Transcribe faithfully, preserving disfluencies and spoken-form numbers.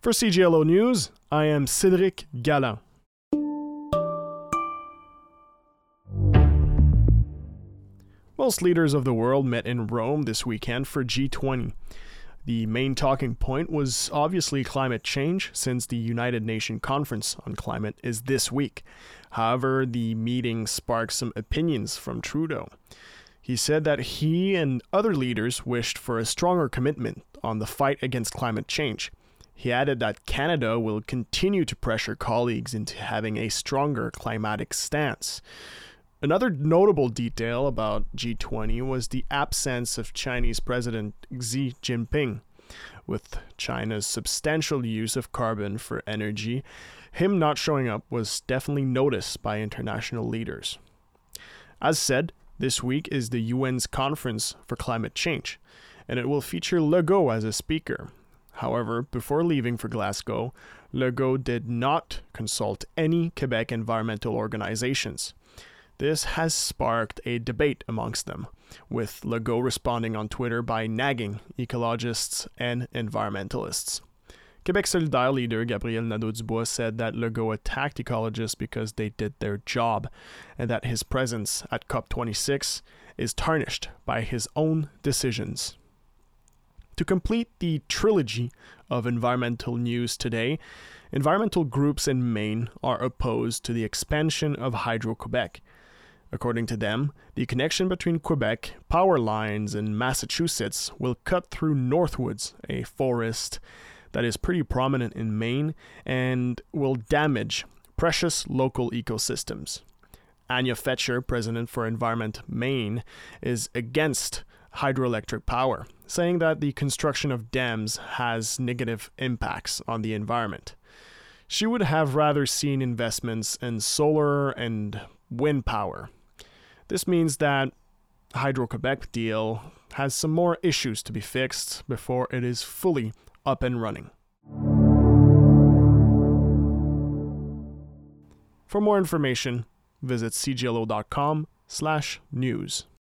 For C G L O News, I am Cédric Galland. Most leaders of the world met in Rome this weekend for G twenty. The main talking point was obviously climate change, since the United Nations Conference on Climate is this week. However, the meeting sparked some opinions from Trudeau. He said that he and other leaders wished for a stronger commitment on the fight against climate change. He added that Canada will continue to pressure colleagues into having a stronger climatic stance. Another notable detail about G twenty was the absence of Chinese President Xi Jinping. With China's substantial use of carbon for energy, him not showing up was definitely noticed by international leaders. As said, this week is the U N's Conference for Climate Change, and it will feature Legault as a speaker. However, before leaving for Glasgow, Legault did not consult any Quebec environmental organizations. This has sparked a debate amongst them, with Legault responding on Twitter by nagging ecologists and environmentalists. Quebec Solidaire leader Gabriel Nadeau-Dubois said that Legault attacked ecologists because they did their job, and that his presence at COP twenty-six is tarnished by his own decisions. To complete the trilogy of environmental news today, environmental groups in Maine are opposed to the expansion of Hydro-Quebec. According to them, the connection between Quebec power lines and Massachusetts will cut through Northwoods, a forest that is pretty prominent in Maine, and will damage precious local ecosystems. Anya Fetcher, president for Environment Maine, is against hydroelectric power, saying that the construction of dams has negative impacts on the environment. She would have rather seen investments in solar and wind power. This means that Hydro-Quebec deal has some more issues to be fixed before it is fully up and running. For more information, visit c g l o dot com slash news.